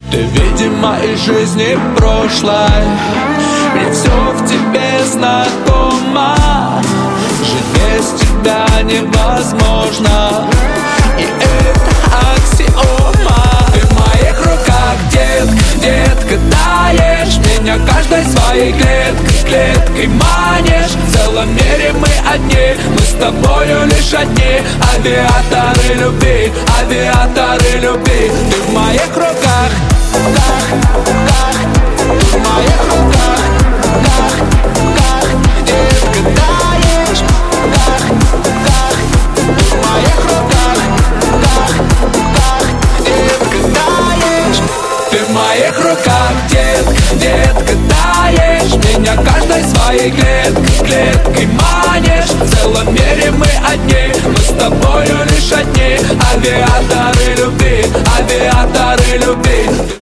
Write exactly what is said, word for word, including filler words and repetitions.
Ты, видимо, из жизни прошлой, мне все в тебе знакомо. Жить без тебя невозможно, и это аксиома. Ты в моих руках, детка, детка, даешь меня каждой своей клеткой, клеткой манишь. В целом мире мы одни, мы с тобою лишь одни. Авиаторы любви, авиаторы любви. Ты в моих руках, руках, руках. Ты в моих руках, руках, руках. Детка, даешь, руках, руках. Ты в моих руках, руках, руках. Детка, даешь. Ты в моих руках, детка, детка, даешь меня каждой своей клеткой, клеткой манишь. В целом мире мы одни, мы с тобою лишь одни. Авиаторы любви, авиаторы любви.